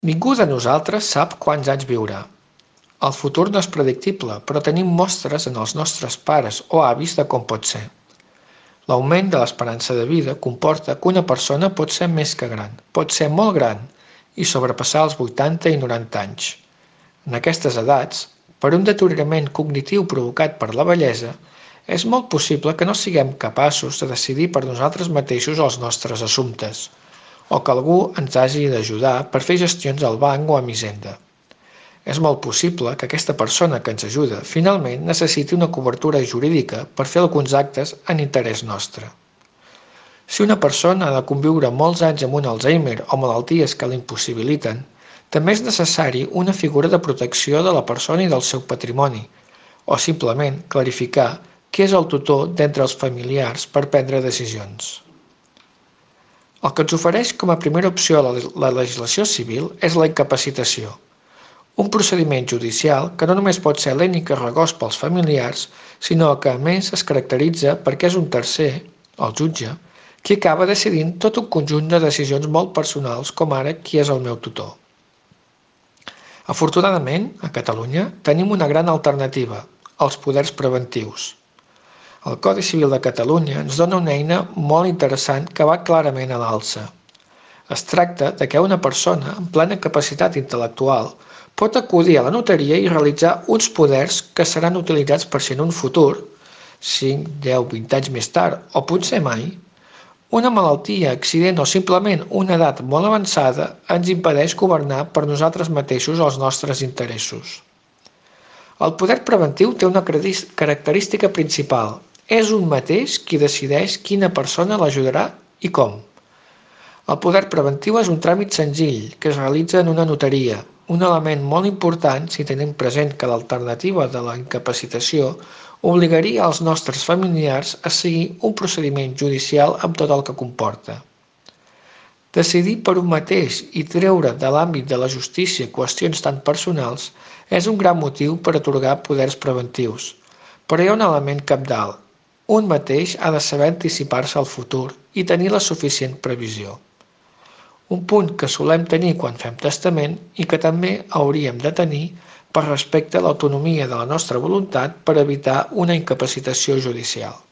Ningú de nosaltres sap quants anys viurà. El futur no és predictible, però tenim mostres en els nostres pares o avis de com pot ser. L'augment de l'esperança de vida comporta que una persona pot ser més que gran, pot ser molt gran i sobrepassar els 80 i 90 anys. En aquestes edats, per un deteriorament cognitiu provocat per la vellesa, és molt possible que no siguem capaços de decidir per nosaltres mateixos els nostres assumptes, o que algú ens hagi d'ajudar per fer gestions al banc o amb Hisenda. És molt possible que aquesta persona que ens ajuda finalment necessiti una cobertura jurídica per fer alguns actes en interès nostre. Si una persona ha de conviure molts anys amb un Alzheimer o malalties que l'impossibiliten, també és necessari una figura de protecció de la persona i del seu patrimoni, o simplement clarificar qui és el tutor d'entre els familiars per prendre decisions. El que ens ofereix com a primera opció la legislació civil és la incapacitació, un procediment judicial que no només pot ser lent i carregós pels familiars, sinó que a més es caracteritza perquè és un tercer, el jutge, qui acaba decidint tot un conjunt de decisions molt personals com ara qui és el meu tutor. Afortunadament, a Catalunya tenim una gran alternativa, els poders preventius. El Codi Civil de Catalunya ens dona una eina molt interessant que va clarament a l'alça. Es tracta de que una persona amb plena capacitat intel·lectual pot acudir a la notaria i realitzar uns poders que seran utilitzats per si en un futur, 5, 10, 20 anys més tard o potser mai, una malaltia, accident o simplement una edat molt avançada ens impedeix governar per nosaltres mateixos els nostres interessos. El poder preventiu té una característica principal. És un mateix qui decideix quina persona l'ajudarà i com. El poder preventiu és un tràmit senzill que es realitza en una notaria, un element molt important si tenim present que l'alternativa de la incapacitació obligaria els nostres familiars a seguir un procediment judicial amb tot el que comporta. Decidir per un mateix i treure de l'àmbit de la justícia qüestions tan personals és un gran motiu per atorgar poders preventius, però hi ha un element cabdal. Un mateix ha de saber anticipar-se al futur i tenir la suficient previsió. Un punt que solem tenir quan fem testament i que també hauríem de tenir per respecte a l'autonomia de la nostra voluntat per evitar una incapacitació judicial.